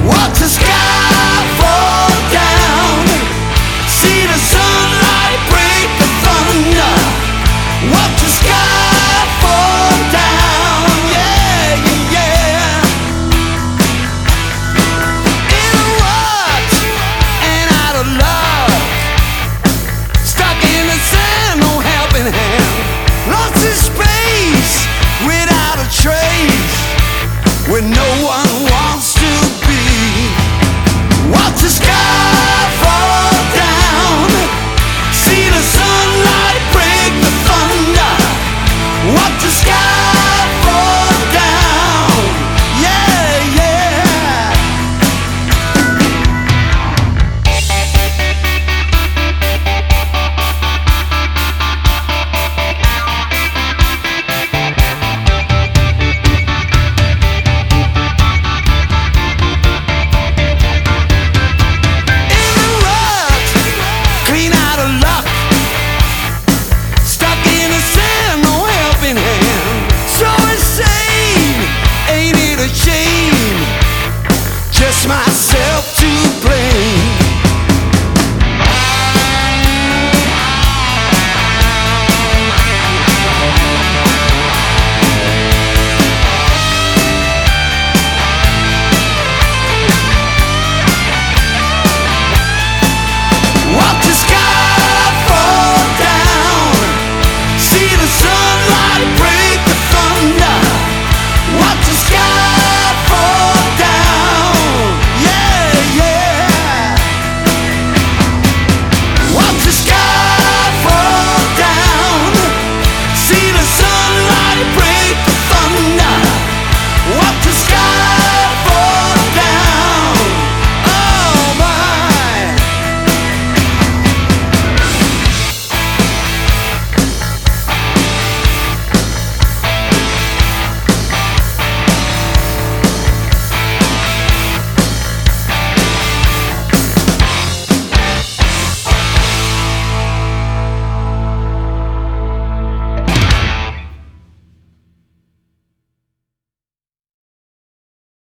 Watch the sky fall down, see the sunlight break the thunder. Watch the sky fall down, yeah, yeah, yeah. In a rut and out of luck, stuck in the sand, no helping hand. Lost in space without a trace, where no one wants to be. Watch the sky fall down, see the sunlight break the thunder. Watch the sky fall down, yeah, yeah. In the rut, clean out of luck, stuck in the sand, no helping hand. So insane, ain't it a shame? Just myself.